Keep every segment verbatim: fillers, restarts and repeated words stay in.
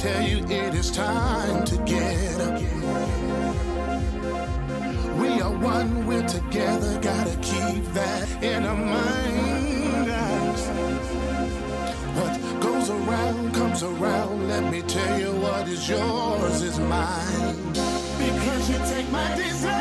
tell you it is time to get up. We are one, we're together, gotta keep that in our mind. What goes around comes around, let me tell you what is yours is mine. Because you take my desire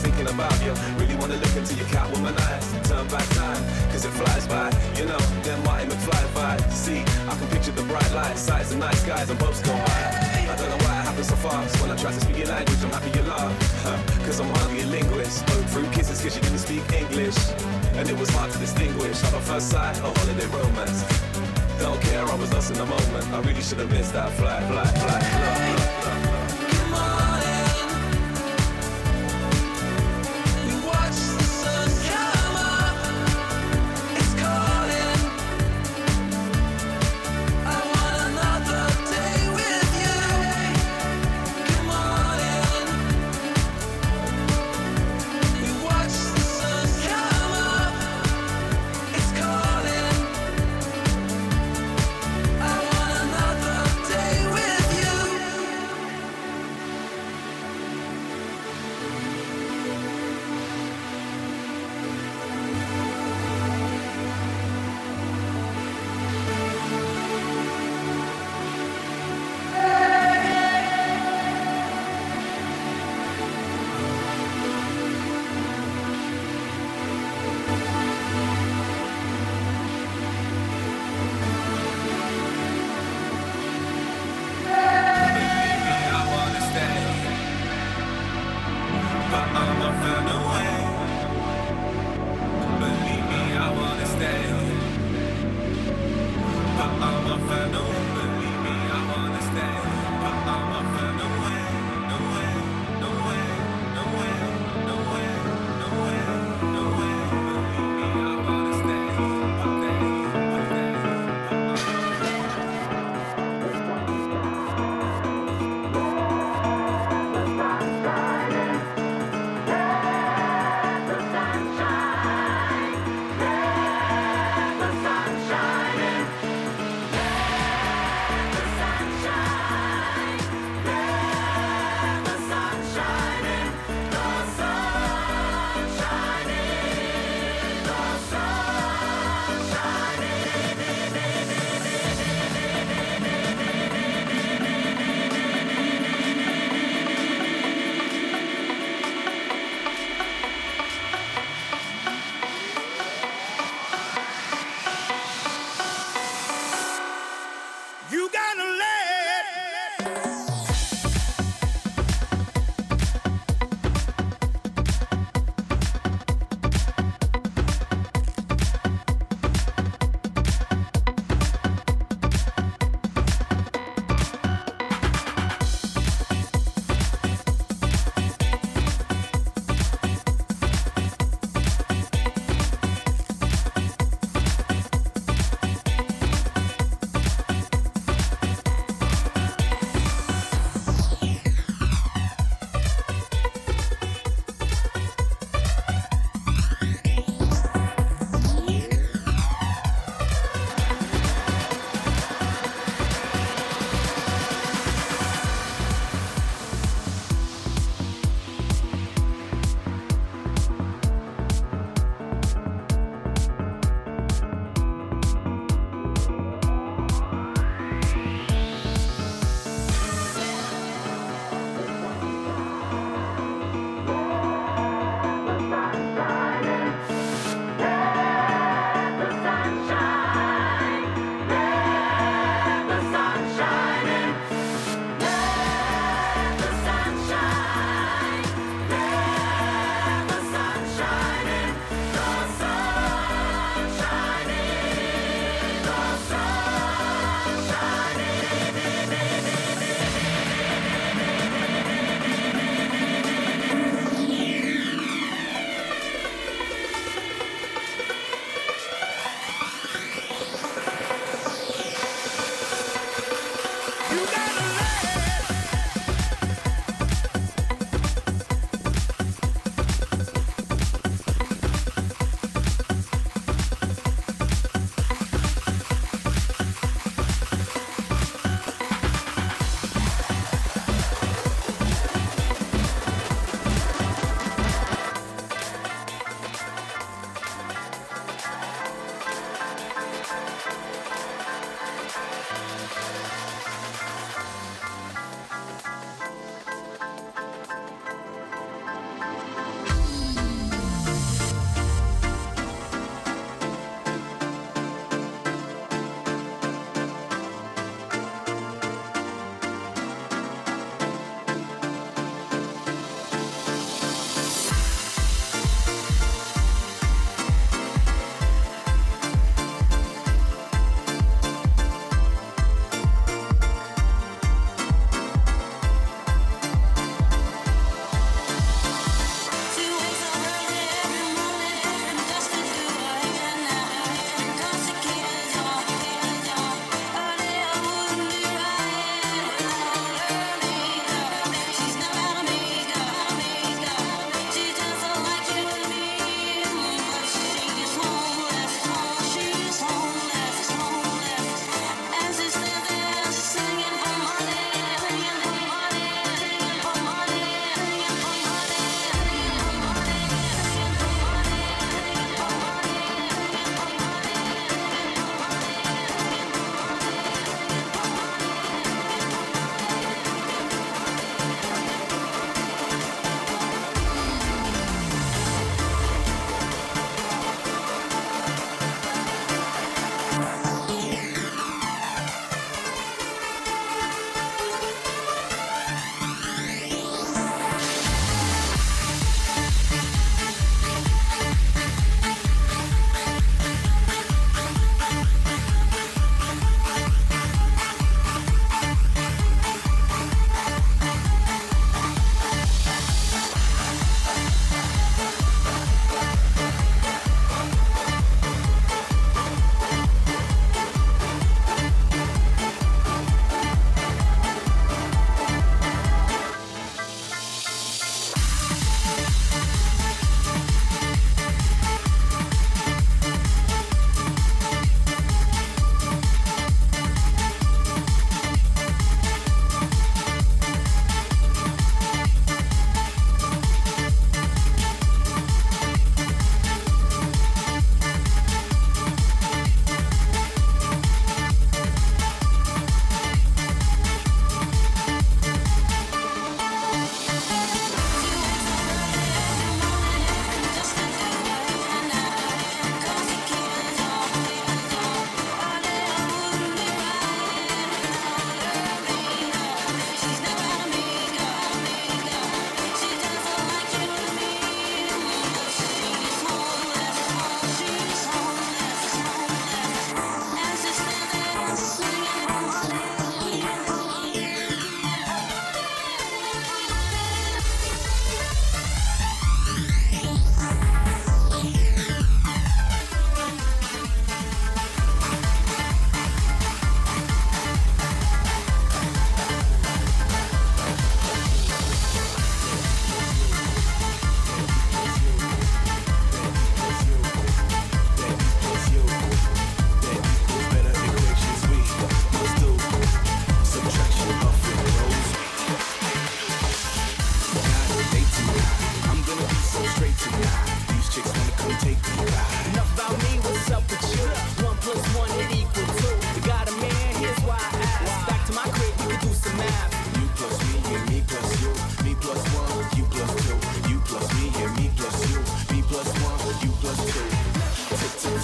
thinking about you. Really wanna look into your Catwoman eyes. Turn back time, cause it flies by. You know, them Marty McFly vibes. See, I can picture the bright lights, sights and nice guys and boats go by. I don't know why it happens so fast. When I try to speak your language, I'm happy you laugh. Huh, cause I'm hardly a linguist. Spoke through kisses cause you didn't speak English. And it was hard to distinguish. Love at first sight, or holiday romance. Don't care, I was lost in the moment. I really should have missed that flight, flight, flight. Look, look, look, look. Good morning. We watch the sun come up. It's calling. I want another day with you. Good morning. We watch the sun come up. It's calling. I want another day with you. I wanna stay, but I'ma find a way. Believe me, I wanna stay, but I'ma find a way. Believe me, I wanna stay, but I'ma find a way. No way, no way, no way, no way, no way, no way. Believe me, I wanna stay, but stay, but stay, but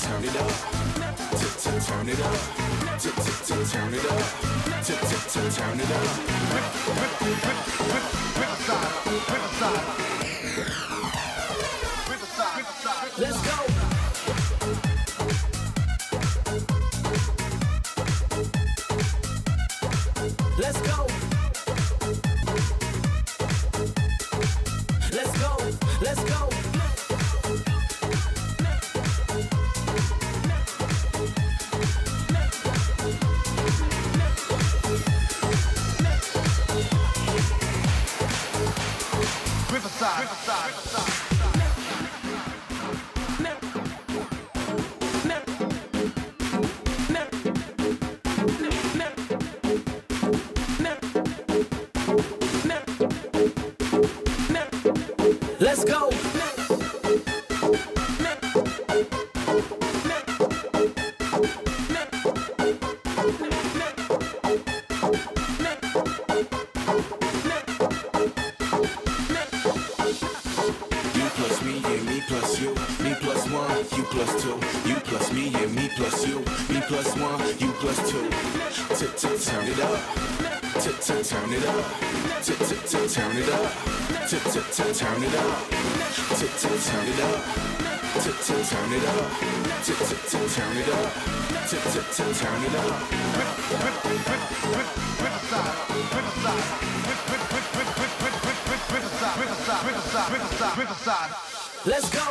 turn it up, turn it up, turn it up, turn it up. Let's go. Let's go. Let's go. Let's go. Riverside. Riverside. Riverside. Let's go. Turn it up, turn it up, turn it up, turn it up, turn it up, turn it up, turn it up. Let's go.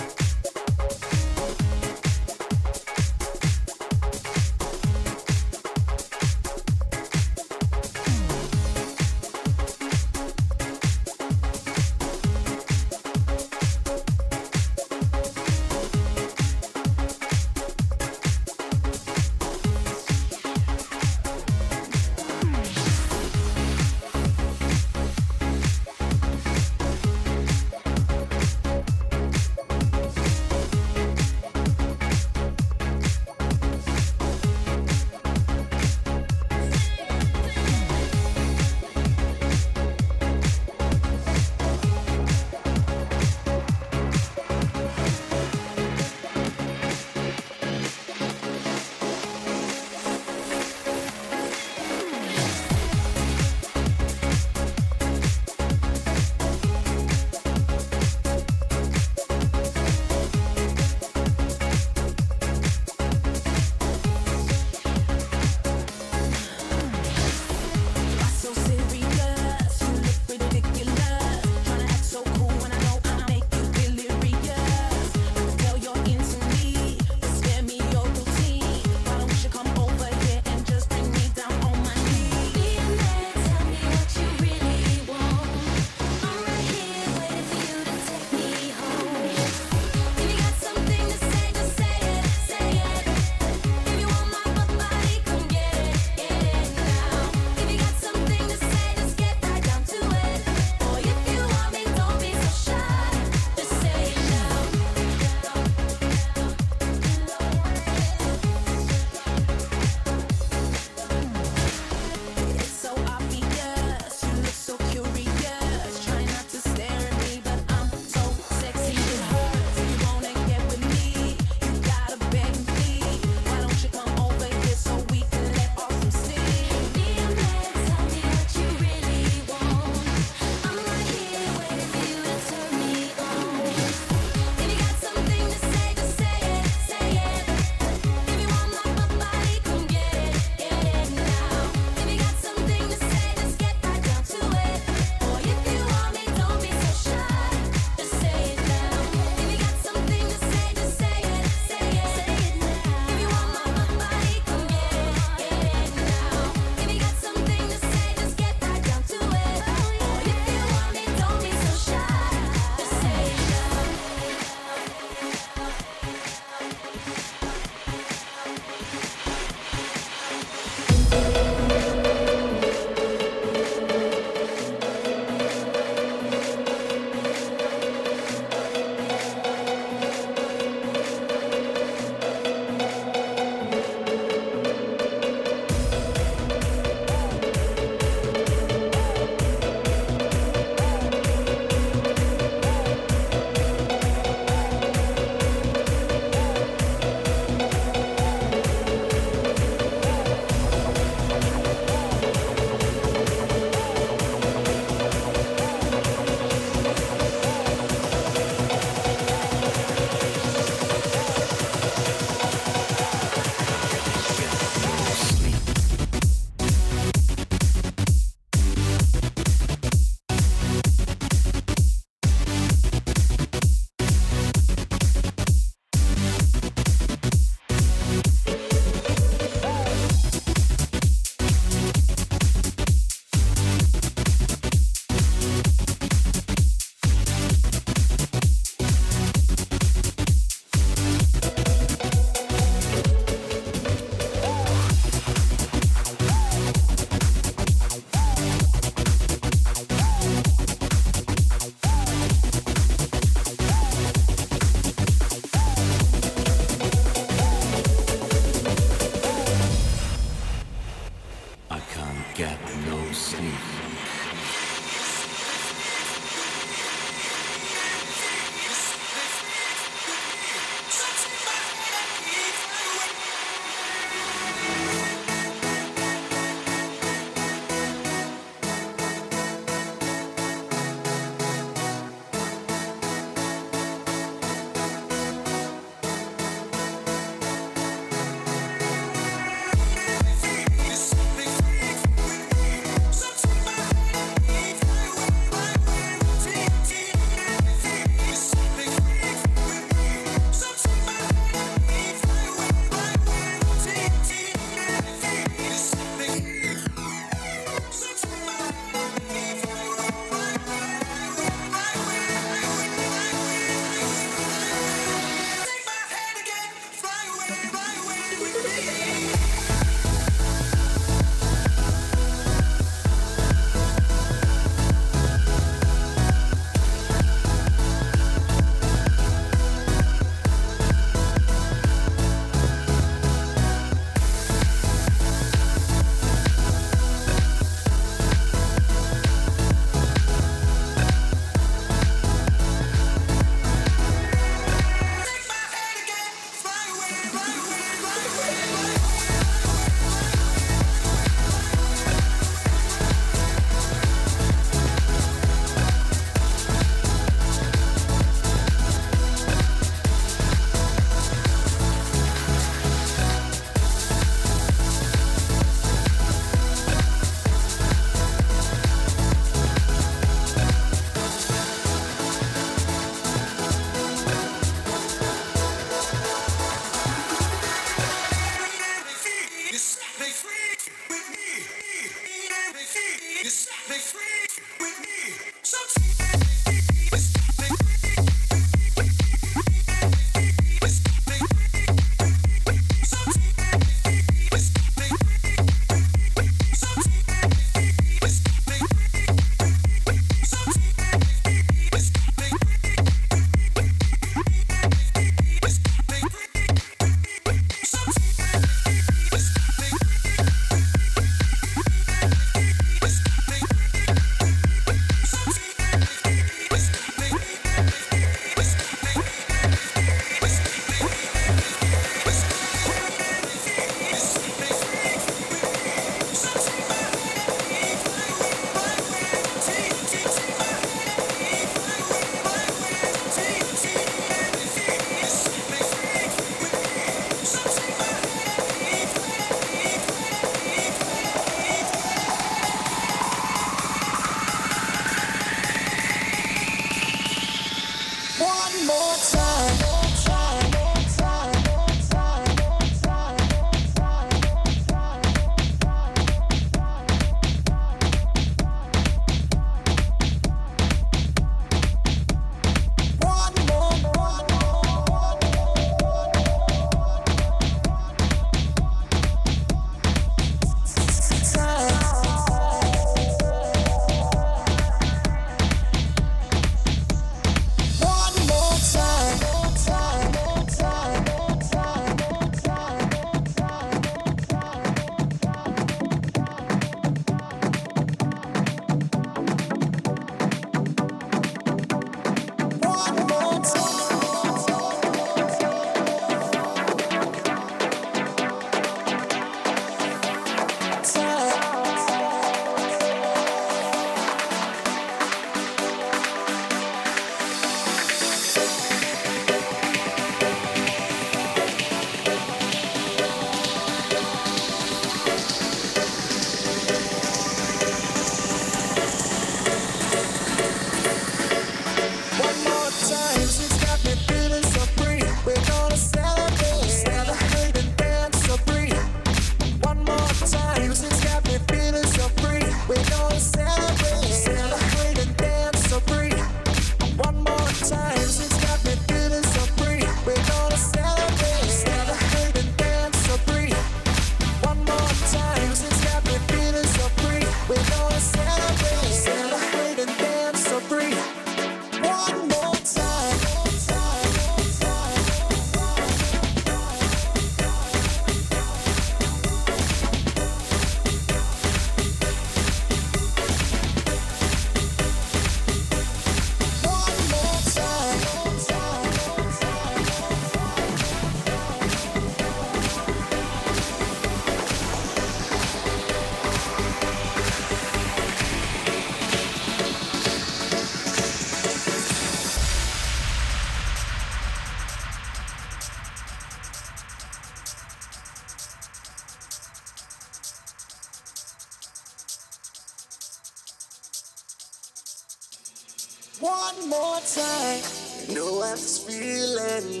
One more time, you know I have this feeling.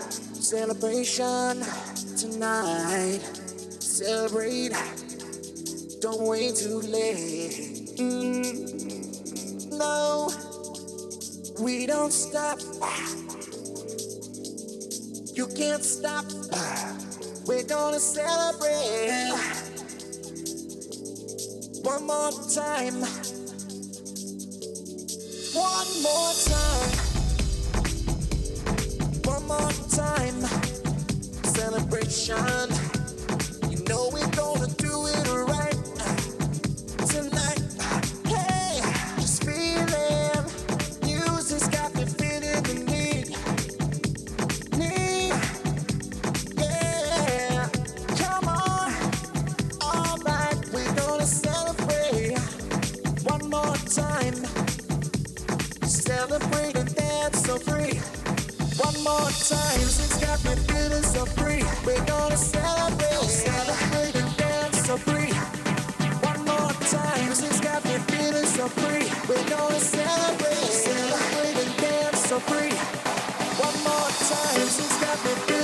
Celebration tonight. Celebrate, don't wait too late. Mm, no, we don't stop. You can't stop. We're gonna celebrate. One more time. One more time. One more time. Celebration. You know we're gonna do it right tonight. Hey, just feeling. Music's got me feeling the need. Need. Yeah. Come on. All right, we're gonna celebrate. One more time. Celebrate and dance so free. One more time, it's got me feeling so free. We're gonna celebrate, celebrate and dance so free. One more time, it's got me feeling so free. We're gonna celebrate, celebrate and dance so free. One more time, it's got me feeling